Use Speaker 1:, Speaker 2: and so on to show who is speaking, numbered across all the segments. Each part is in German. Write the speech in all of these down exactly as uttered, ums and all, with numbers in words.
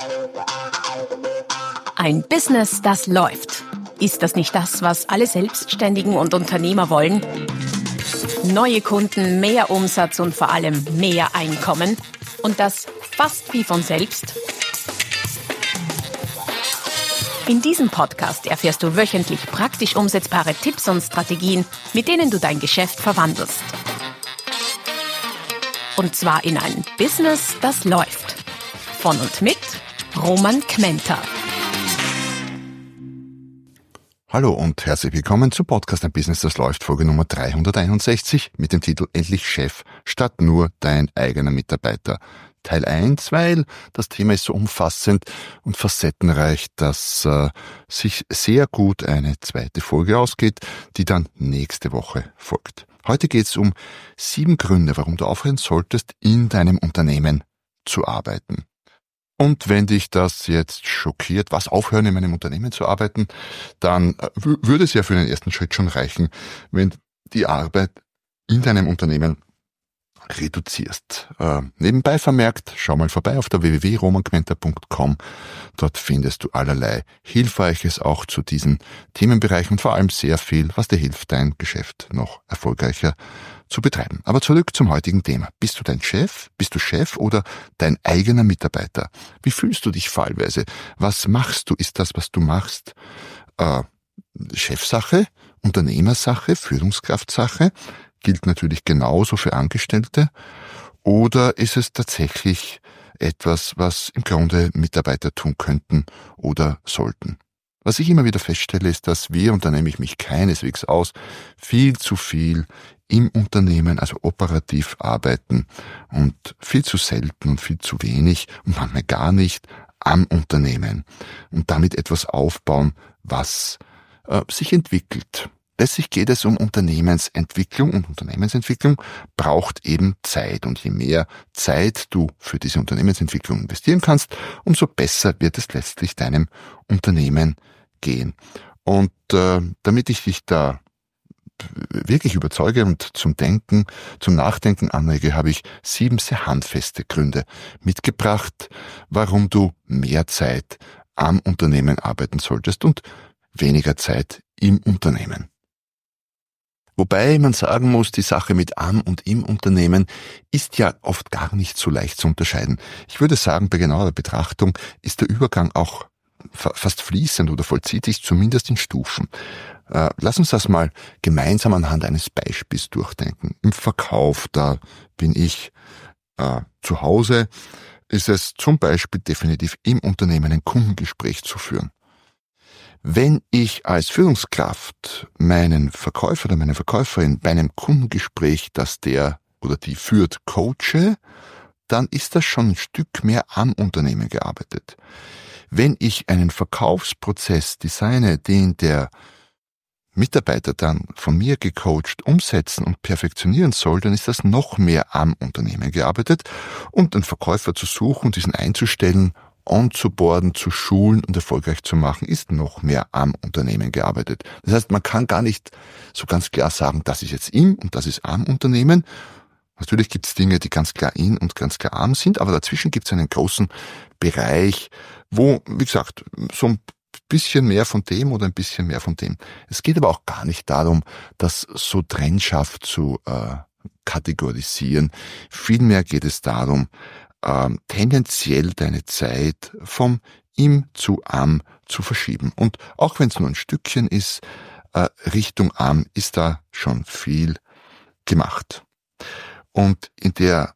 Speaker 1: Ein Business, das läuft. Ist das nicht das, was alle Selbstständigen und Unternehmer wollen? Neue Kunden, mehr Umsatz und vor allem mehr Einkommen. Und das fast wie von selbst. In diesem Podcast erfährst du wöchentlich praktisch umsetzbare Tipps und Strategien, mit denen du dein Geschäft verwandelst. Und zwar in ein Business, das läuft. Von und mit Roman Kmenter.
Speaker 2: Hallo und herzlich willkommen zum Podcast Ein Business, das läuft, Folge Nummer dreihunderteinundsechzig mit dem Titel Endlich Chef statt nur dein eigener Mitarbeiter. Teil eins, weil das Thema ist so umfassend und facettenreich, dass äh, sich sehr gut eine zweite Folge ausgeht, die dann nächste Woche folgt. Heute geht es um sieben Gründe, warum du aufhören solltest, in deinem Unternehmen zu arbeiten. Und wenn dich das jetzt schockiert, was aufhören in meinem Unternehmen zu arbeiten, dann w- würde es ja für den ersten Schritt schon reichen, wenn die Arbeit in deinem Unternehmen reduzierst. Äh, nebenbei vermerkt, schau mal vorbei auf der w w w punkt roman kmenter punkt com. Dort findest du allerlei Hilfreiches auch zu diesen Themenbereichen und vor allem sehr viel, was dir hilft, dein Geschäft noch erfolgreicher zu betreiben. Aber zurück zum heutigen Thema. Bist du dein Chef? Bist du Chef oder dein eigener Mitarbeiter? Wie fühlst du dich fallweise? Was machst du? Ist das, was du machst, äh, Chefsache, Unternehmersache, Führungskraftsache? Gilt natürlich genauso für Angestellte, oder ist es tatsächlich etwas, was im Grunde Mitarbeiter tun könnten oder sollten? Was ich immer wieder feststelle, ist, dass wir, und da nehme ich mich keineswegs aus, viel zu viel im Unternehmen, also operativ arbeiten und viel zu selten und viel zu wenig und manchmal gar nicht am Unternehmen und damit etwas aufbauen, was äh, sich entwickelt. Letztlich geht es um Unternehmensentwicklung, und Unternehmensentwicklung braucht eben Zeit. Und je mehr Zeit du für diese Unternehmensentwicklung investieren kannst, umso besser wird es letztlich deinem Unternehmen gehen. Und äh, damit ich dich da wirklich überzeuge und zum Denken, zum Nachdenken anrege, habe ich sieben sehr handfeste Gründe mitgebracht, warum du mehr Zeit am Unternehmen arbeiten solltest und weniger Zeit im Unternehmen. Wobei man sagen muss, die Sache mit am und im Unternehmen ist ja oft gar nicht so leicht zu unterscheiden. Ich würde sagen, bei genauer Betrachtung ist der Übergang auch fast fließend oder vollzieht sich zumindest in Stufen. Äh, lass uns das mal gemeinsam anhand eines Beispiels durchdenken. Im Verkauf, da bin ich äh, zu Hause, ist es zum Beispiel definitiv im Unternehmen ein Kundengespräch zu führen. Wenn ich als Führungskraft meinen Verkäufer oder meine Verkäuferin bei einem Kundengespräch, das der oder die führt, coache, dann ist das schon ein Stück mehr am Unternehmen gearbeitet. Wenn ich einen Verkaufsprozess designe, den der Mitarbeiter dann von mir gecoacht umsetzen und perfektionieren soll, dann ist das noch mehr am Unternehmen gearbeitet, und einen Verkäufer zu suchen, diesen einzustellen, onzuboarden, zu schulen und erfolgreich zu machen, ist noch mehr am Unternehmen gearbeitet. Das heißt, man kann gar nicht so ganz klar sagen, das ist jetzt im und das ist am Unternehmen. Natürlich gibt es Dinge, die ganz klar in und ganz klar am sind, aber dazwischen gibt es einen großen Bereich, wo, wie gesagt, so ein bisschen mehr von dem oder ein bisschen mehr von dem. Es geht aber auch gar nicht darum, das so trennscharf zu äh, kategorisieren. Vielmehr geht es darum, Ähm, tendenziell deine Zeit vom im zu am zu verschieben. Und auch wenn es nur ein Stückchen ist, äh, Richtung am ist da schon viel gemacht. Und in der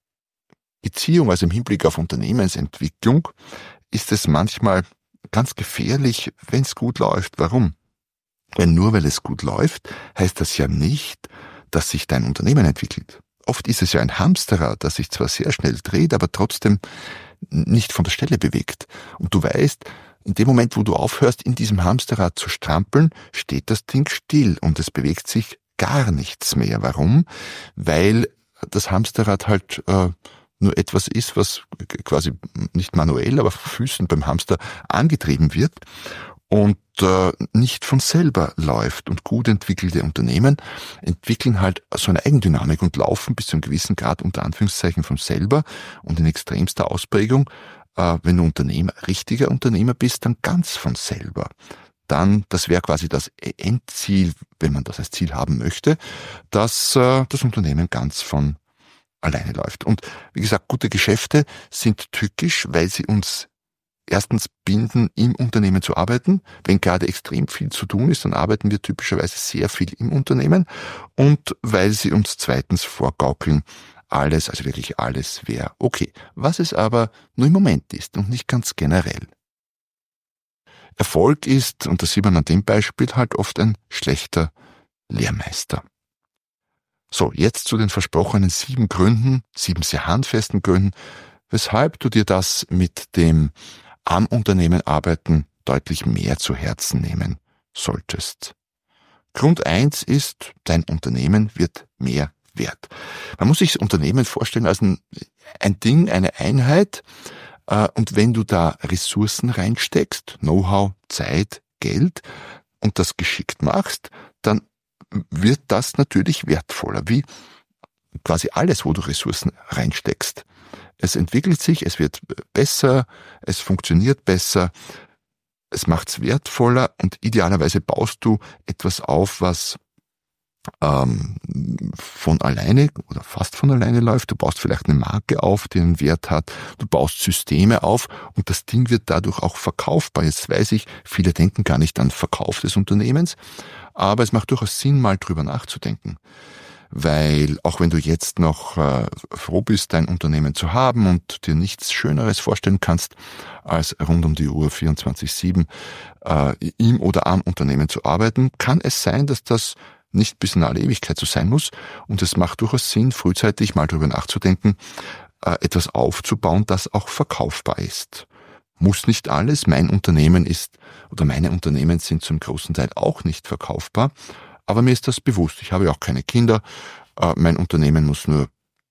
Speaker 2: Beziehung, also im Hinblick auf Unternehmensentwicklung, ist es manchmal ganz gefährlich, wenn es gut läuft. Warum? Weil nur weil es gut läuft, heißt das ja nicht, dass sich dein Unternehmen entwickelt. Oft ist es ja ein Hamsterrad, das sich zwar sehr schnell dreht, aber trotzdem nicht von der Stelle bewegt. Und du weißt, in dem Moment, wo du aufhörst, in diesem Hamsterrad zu strampeln, steht das Ding still und es bewegt sich gar nichts mehr. Warum? Weil das Hamsterrad halt äh, nur etwas ist, was quasi nicht manuell, aber von Füßen beim Hamster angetrieben wird und äh, nicht von selber läuft. Und gut entwickelte Unternehmen entwickeln halt so eine Eigendynamik und laufen bis zu einem gewissen Grad unter Anführungszeichen von selber und in extremster Ausprägung äh, wenn du Unternehmer, richtiger Unternehmer bist, dann ganz von selber. Dann, das wäre quasi das Endziel, wenn man das als Ziel haben möchte, dass äh, das Unternehmen ganz von alleine läuft. Und wie gesagt, gute Geschäfte sind tückisch, weil sie uns erstens binden, im Unternehmen zu arbeiten. Wenn gerade extrem viel zu tun ist, dann arbeiten wir typischerweise sehr viel im Unternehmen. Und weil sie uns zweitens vorgaukeln, alles, also wirklich alles wäre okay. Was es aber nur im Moment ist und nicht ganz generell. Erfolg ist, und das sieht man an dem Beispiel, halt oft ein schlechter Lehrmeister. So, jetzt zu den versprochenen sieben Gründen, sieben sehr handfesten Gründen, weshalb du dir das mit dem am Unternehmen arbeiten deutlich mehr zu Herzen nehmen solltest. Grund eins ist, dein Unternehmen wird mehr wert. Man muss sich das Unternehmen vorstellen als ein, ein Ding, eine Einheit, und wenn du da Ressourcen reinsteckst, Know-how, Zeit, Geld und das geschickt machst, dann wird das natürlich wertvoller, wie quasi alles, wo du Ressourcen reinsteckst. Es entwickelt sich, es wird besser, es funktioniert besser, es macht's wertvoller und idealerweise baust du etwas auf, was ähm, von alleine oder fast von alleine läuft. Du baust vielleicht eine Marke auf, die einen Wert hat. Du baust Systeme auf und das Ding wird dadurch auch verkaufbar. Jetzt weiß ich, viele denken gar nicht an Verkauf des Unternehmens, aber es macht durchaus Sinn, mal drüber nachzudenken. Weil auch wenn du jetzt noch äh, froh bist, dein Unternehmen zu haben und dir nichts Schöneres vorstellen kannst, als rund um die Uhr vierundzwanzig sieben äh, im oder am Unternehmen zu arbeiten, kann es sein, dass das nicht bis in alle Ewigkeit so sein muss. Und es macht durchaus Sinn, frühzeitig mal drüber nachzudenken, äh, etwas aufzubauen, das auch verkaufbar ist. Muss nicht alles. Mein Unternehmen ist, oder meine Unternehmen sind zum großen Teil auch nicht verkaufbar. Aber mir ist das bewusst. Ich habe ja auch keine Kinder. Äh, mein Unternehmen muss nur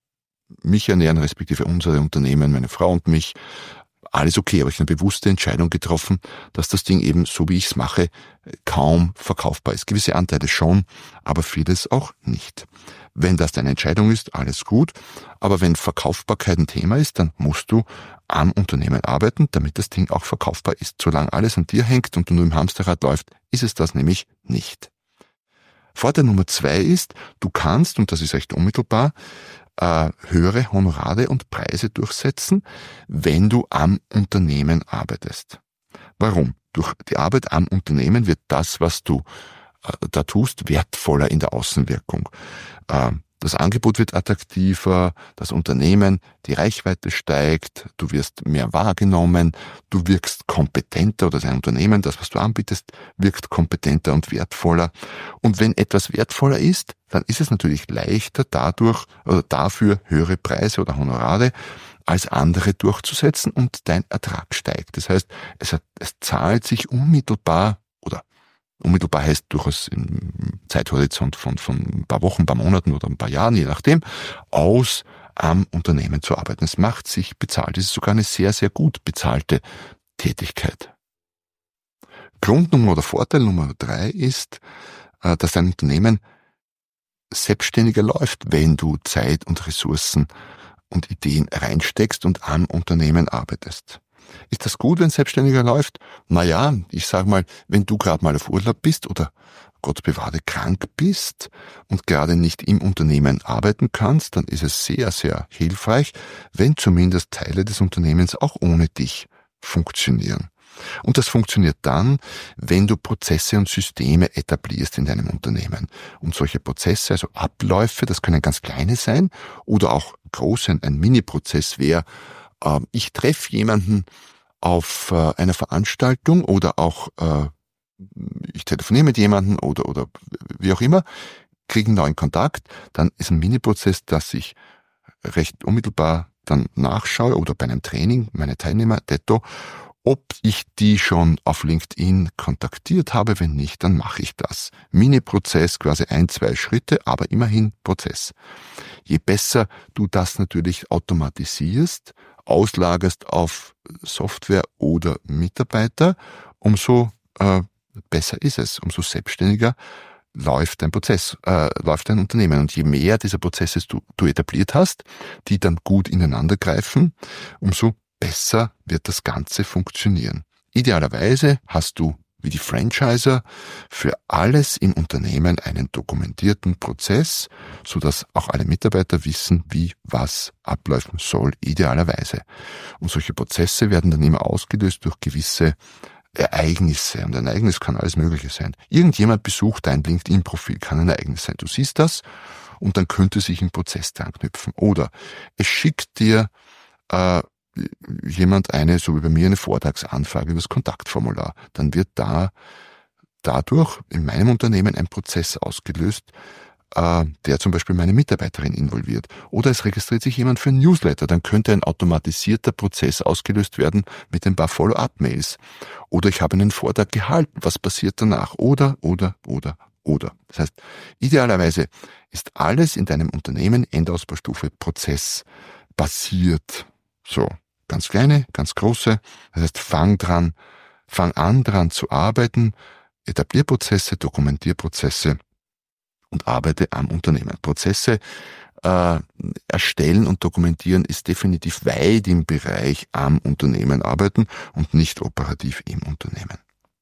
Speaker 2: mich ernähren, respektive unsere Unternehmen, meine Frau und mich. Alles okay, aber ich habe eine bewusste Entscheidung getroffen, dass das Ding eben, so wie ich es mache, kaum verkaufbar ist. Gewisse Anteile schon, aber vieles auch nicht. Wenn das deine Entscheidung ist, alles gut. Aber wenn Verkaufbarkeit ein Thema ist, dann musst du am Unternehmen arbeiten, damit das Ding auch verkaufbar ist. Solange alles an dir hängt und du nur im Hamsterrad läufst, ist es das nämlich nicht. Vorteil Nummer zwei ist, du kannst, und das ist recht unmittelbar, äh, höhere Honorare und Preise durchsetzen, wenn du am Unternehmen arbeitest. Warum? Durch die Arbeit am Unternehmen wird das, was du äh, da tust, wertvoller in der Außenwirkung. Äh, Das Angebot wird attraktiver, das Unternehmen, die Reichweite steigt, du wirst mehr wahrgenommen, du wirkst kompetenter oder dein Unternehmen, das, was du anbietest, wirkt kompetenter und wertvoller. Und wenn etwas wertvoller ist, dann ist es natürlich leichter dadurch oder dafür höhere Preise oder Honorare als andere durchzusetzen und dein Ertrag steigt. Das heißt, es, hat, es zahlt sich unmittelbar oder Unmittelbar heißt durchaus im Zeithorizont von, von ein paar Wochen, ein paar Monaten oder ein paar Jahren, je nachdem, aus am Unternehmen zu arbeiten. Es macht sich bezahlt. Es ist sogar eine sehr, sehr gut bezahlte Tätigkeit. Grund Nummer oder Vorteil Nummer drei ist, dass dein Unternehmen selbstständiger läuft, wenn du Zeit und Ressourcen und Ideen reinsteckst und am Unternehmen arbeitest. Ist das gut, wenn Selbstständiger läuft? Naja, ich sag mal, wenn du gerade mal auf Urlaub bist oder Gott bewahre krank bist und gerade nicht im Unternehmen arbeiten kannst, dann ist es sehr, sehr hilfreich, wenn zumindest Teile des Unternehmens auch ohne dich funktionieren. Und das funktioniert dann, wenn du Prozesse und Systeme etablierst in deinem Unternehmen. Und solche Prozesse, also Abläufe, das können ganz kleine sein oder auch große, ein Mini-Prozess wäre, ich treffe jemanden auf einer Veranstaltung oder auch ich telefoniere mit jemandem oder oder wie auch immer, kriege einen neuen Kontakt, dann ist ein Mini-Prozess, dass ich recht unmittelbar dann nachschaue oder bei einem Training meine Teilnehmer, detto, ob ich die schon auf LinkedIn kontaktiert habe. Wenn nicht, dann mache ich das. Mini-Prozess, quasi ein, zwei Schritte, aber immerhin Prozess. Je besser du das natürlich automatisierst, auslagerst auf Software oder Mitarbeiter, umso äh, besser ist es, umso selbstständiger läuft dein Prozess, äh, läuft dein Unternehmen. Und je mehr dieser Prozesse du, du etabliert hast, die dann gut ineinander greifen, umso besser wird das Ganze funktionieren. Idealerweise hast du, wie die Franchiser, für alles im Unternehmen einen dokumentierten Prozess, sodass auch alle Mitarbeiter wissen, wie was ablaufen soll, idealerweise. Und solche Prozesse werden dann immer ausgelöst durch gewisse Ereignisse. Und ein Ereignis kann alles Mögliche sein. Irgendjemand besucht dein LinkedIn-Profil, kann ein Ereignis sein. Du siehst das und dann könnte sich ein Prozess dran knüpfen. Oder es schickt dir äh, jemand eine, so wie bei mir, eine Vortragsanfrage über das Kontaktformular. Dann wird da dadurch in meinem Unternehmen ein Prozess ausgelöst, äh, der zum Beispiel meine Mitarbeiterin involviert. Oder es registriert sich jemand für ein Newsletter. Dann könnte ein automatisierter Prozess ausgelöst werden mit ein paar Follow-up-Mails. Oder ich habe einen Vortrag gehalten. Was passiert danach? Oder, oder, oder, oder. Das heißt, idealerweise ist alles in deinem Unternehmen Endausbaustufe Prozess basiert. So. Ganz kleine, ganz große. Das heißt, fang dran, fang an dran zu arbeiten, etablier Prozesse, dokumentier Prozesse und arbeite am Unternehmen. Prozesse äh, erstellen und dokumentieren ist definitiv weit im Bereich am Unternehmen arbeiten und nicht operativ im Unternehmen.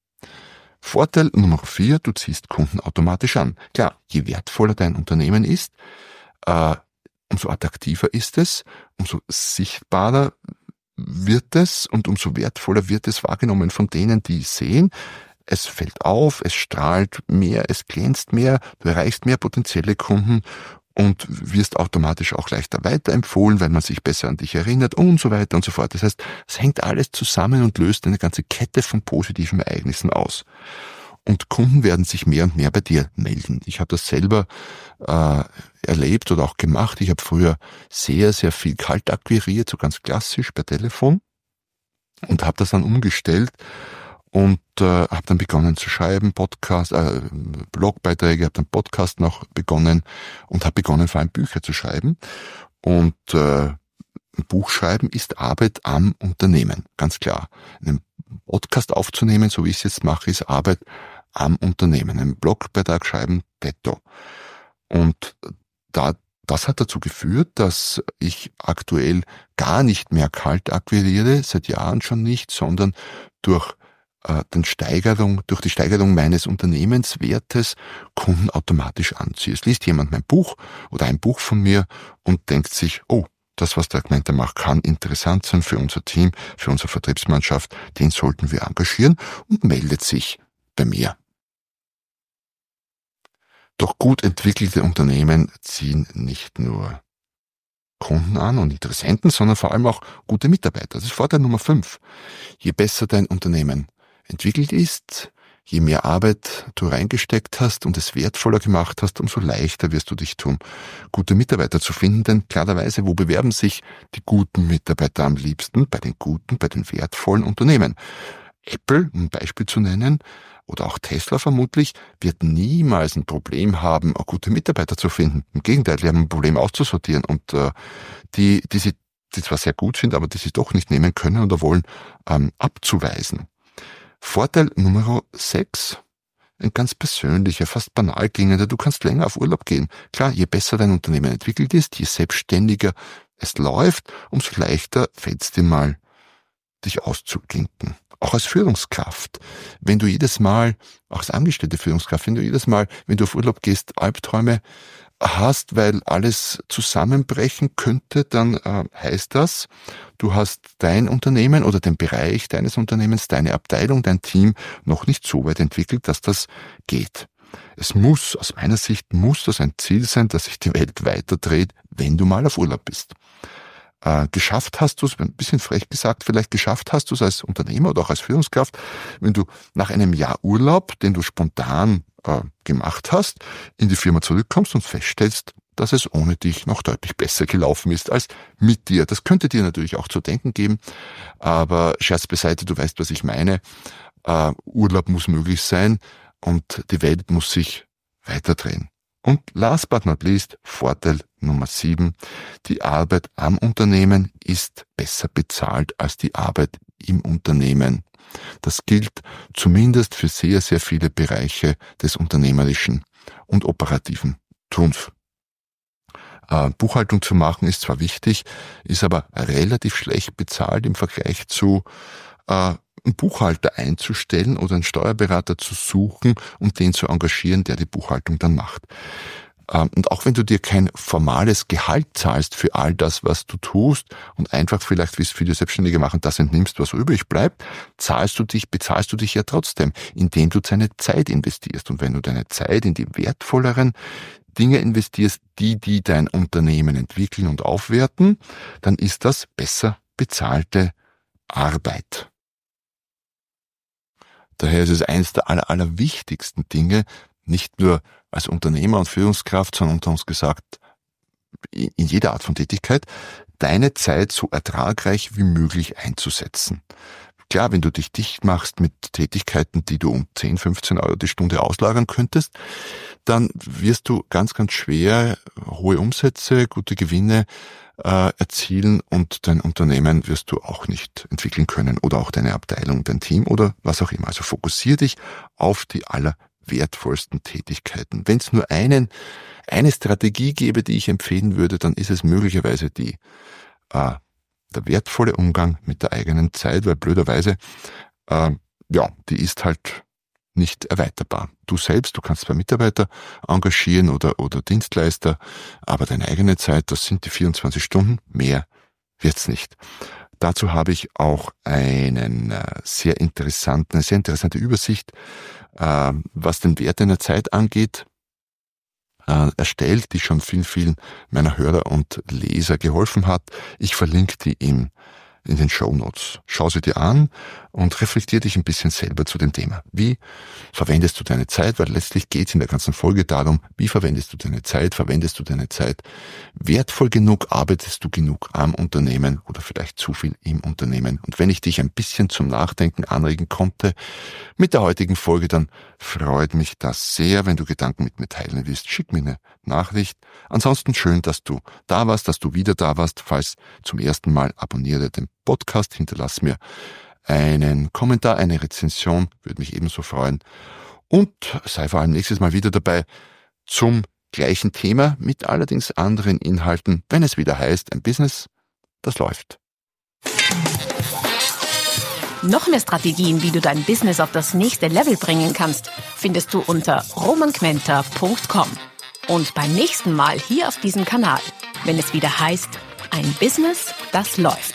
Speaker 2: Vorteil Nummer vier, du ziehst Kunden automatisch an. Klar, je wertvoller dein Unternehmen ist, äh, umso attraktiver ist es, umso sichtbarer wird es und umso wertvoller wird es wahrgenommen von denen, die es sehen. Es fällt auf, es strahlt mehr, es glänzt mehr, du erreichst mehr potenzielle Kunden und wirst automatisch auch leichter weiterempfohlen, weil man sich besser an dich erinnert und so weiter und so fort. Das heißt, es hängt alles zusammen und löst eine ganze Kette von positiven Ereignissen aus. Und Kunden werden sich mehr und mehr bei dir melden. Ich habe das selber äh, erlebt oder auch gemacht. Ich habe früher sehr, sehr viel kalt akquiriert, so ganz klassisch per Telefon und habe das dann umgestellt und äh, habe dann begonnen zu schreiben, Podcast, äh, Blogbeiträge, habe dann Podcast noch begonnen und habe begonnen vor allem Bücher zu schreiben. Und äh, ein Buch schreiben ist Arbeit am Unternehmen, ganz klar. Einen Podcast aufzunehmen, so wie ich es jetzt mache, ist Arbeit am Unternehmen. Einen Blogbeitrag schreiben, detto. Und da, das hat dazu geführt, dass ich aktuell gar nicht mehr kalt akquiriere, seit Jahren schon nicht, sondern durch äh, den Steigerung, durch die Steigerung meines Unternehmenswertes Kunden automatisch anziehe. Es liest jemand mein Buch oder ein Buch von mir und denkt sich, oh, das, was der Agmenta macht, kann interessant sein für unser Team, für unsere Vertriebsmannschaft, den sollten wir engagieren und meldet sich bei mir. Doch gut entwickelte Unternehmen ziehen nicht nur Kunden an und Interessenten, sondern vor allem auch gute Mitarbeiter. Das ist Vorteil Nummer fünf. Je besser dein Unternehmen entwickelt ist, je mehr Arbeit du reingesteckt hast und es wertvoller gemacht hast, umso leichter wirst du dich tun, gute Mitarbeiter zu finden. Denn klarerweise, wo bewerben sich die guten Mitarbeiter am liebsten? Bei den guten, bei den wertvollen Unternehmen. Apple, um ein Beispiel zu nennen, oder auch Tesla vermutlich, wird niemals ein Problem haben, auch gute Mitarbeiter zu finden. Im Gegenteil, die haben ein Problem auszusortieren und äh, die, die sie die zwar sehr gut sind, aber die sie doch nicht nehmen können oder wollen, ähm, abzuweisen. Vorteil Nummer sechs, ein ganz persönlicher, fast banal klingender, du kannst länger auf Urlaub gehen. Klar, je besser dein Unternehmen entwickelt ist, je selbstständiger es läuft, umso leichter fällt es dir mal, dich auszuklinken. Auch als Führungskraft. Wenn du jedes Mal, auch als angestellte Führungskraft, wenn du jedes Mal, wenn du auf Urlaub gehst, Albträume hast, weil alles zusammenbrechen könnte, dann äh, heißt das, du hast dein Unternehmen oder den Bereich deines Unternehmens, deine Abteilung, dein Team noch nicht so weit entwickelt, dass das geht. Es muss, aus meiner Sicht, muss das ein Ziel sein, dass sich die Welt weiterdreht, wenn du mal auf Urlaub bist. Äh, geschafft hast du es, ein bisschen frech gesagt, vielleicht geschafft hast du es als Unternehmer oder auch als Führungskraft, wenn du nach einem Jahr Urlaub, den du spontan äh, gemacht hast, in die Firma zurückkommst und feststellst, dass es ohne dich noch deutlich besser gelaufen ist als mit dir. Das könnte dir natürlich auch zu denken geben, aber Scherz beiseite, du weißt, was ich meine. Äh, Urlaub muss möglich sein und die Welt muss sich weiterdrehen. Und last but not least, Vorteil Nummer sieben, die Arbeit am Unternehmen ist besser bezahlt als die Arbeit im Unternehmen. Das gilt zumindest für sehr, sehr viele Bereiche des unternehmerischen und operativen Tuns. Äh, Buchhaltung zu machen ist zwar wichtig, ist aber relativ schlecht bezahlt im Vergleich zu äh, einen Buchhalter einzustellen oder einen Steuerberater zu suchen und den zu engagieren, der die Buchhaltung dann macht. Und auch wenn du dir kein formales Gehalt zahlst für all das, was du tust und einfach vielleicht, wie es viele Selbstständige machen, das entnimmst, was übrig bleibt, zahlst du dich, bezahlst du dich ja trotzdem, indem du deine Zeit investierst. Und wenn du deine Zeit in die wertvolleren Dinge investierst, die, die dein Unternehmen entwickeln und aufwerten, dann ist das besser bezahlte Arbeit. Daher ist es eines der aller, aller wichtigsten Dinge, nicht nur als Unternehmer und Führungskraft, sondern unter uns gesagt, in jeder Art von Tätigkeit, deine Zeit so ertragreich wie möglich einzusetzen. Klar, wenn du dich dicht machst mit Tätigkeiten, die du um zehn, fünfzehn Euro die Stunde auslagern könntest, dann wirst du ganz, ganz schwer hohe Umsätze, gute Gewinne äh, erzielen und dein Unternehmen wirst du auch nicht entwickeln können oder auch deine Abteilung, dein Team oder was auch immer. Also fokussier dich auf die aller wertvollsten Tätigkeiten. Wenn es nur einen, eine Strategie gäbe, die ich empfehlen würde, dann ist es möglicherweise die, äh, der wertvolle Umgang mit der eigenen Zeit, weil blöderweise, äh, ja, die ist halt nicht erweiterbar. Du selbst, du kannst zwar Mitarbeiter engagieren oder, oder Dienstleister, aber deine eigene Zeit, das sind die vierundzwanzig Stunden, mehr wird's nicht. Dazu habe ich auch einen äh, sehr interessanten, eine sehr interessante Übersicht, äh, was den Wert deiner Zeit angeht, äh, erstellt, die schon vielen, vielen meiner Hörer und Leser geholfen hat. Ich verlinke die im in den Shownotes. Schau sie dir an und reflektier dich ein bisschen selber zu dem Thema. Wie verwendest du deine Zeit? Weil letztlich geht es in der ganzen Folge darum, wie verwendest du deine Zeit? Verwendest du deine Zeit wertvoll genug? Arbeitest du genug am Unternehmen oder vielleicht zu viel im Unternehmen? Und wenn ich dich ein bisschen zum Nachdenken anregen konnte mit der heutigen Folge, dann freut mich das sehr. Wenn du Gedanken mit mir teilen willst, schick mir eine Nachricht. Ansonsten schön, dass du da warst, dass du wieder da warst. Falls zum ersten Mal, abonniere den Podcast, hinterlass mir einen Kommentar, eine Rezension, würde mich ebenso freuen. Und sei vor allem nächstes Mal wieder dabei zum gleichen Thema mit allerdings anderen Inhalten, wenn es wieder heißt, ein Business, das läuft.
Speaker 1: Noch mehr Strategien, wie du dein Business auf das nächste Level bringen kannst, findest du unter roman quenter punkt com. Und beim nächsten Mal hier auf diesem Kanal, wenn es wieder heißt, ein Business, das läuft.